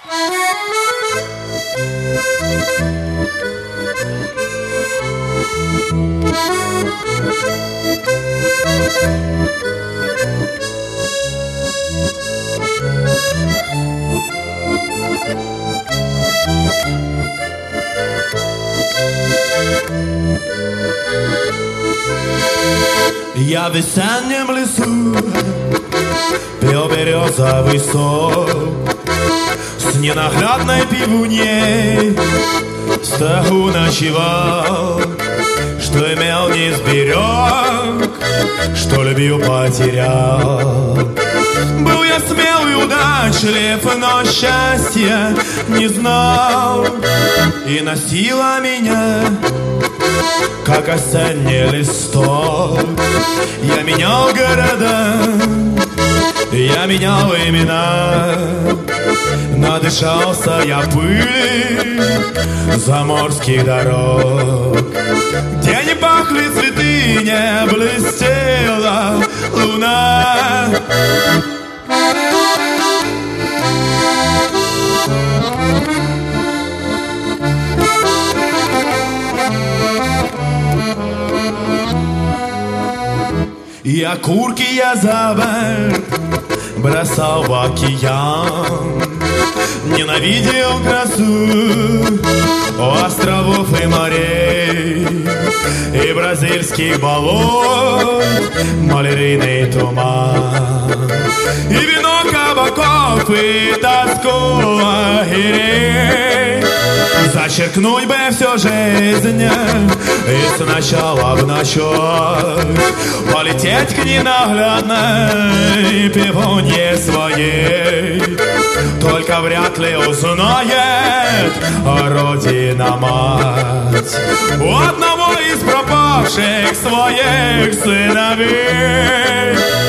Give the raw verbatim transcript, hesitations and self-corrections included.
Я в весеннем лесу пел березовый сок, с ненаглядной пивуней стогу ночевал. Что имел, не сберег, что любил, потерял. Был я смел и удачлив, но счастья не знал. И носила меня, как осенний листок. Я менял города, я менял имена. Надышался я пыли заморских дорог, где не пахли цветы, не блестела луна. И окурки я за борт бросал в океан, ненавидел красу островов и морей, и бразильских болот малярийный туман, и вино кабаков, и тоску лагерей. Зачеркнуть бы всю жизнь и сначала в начать полететь к ненаглядной пивунье своей. Только вряд ли узнает родина-мать у одного из пропавших своих сыновей.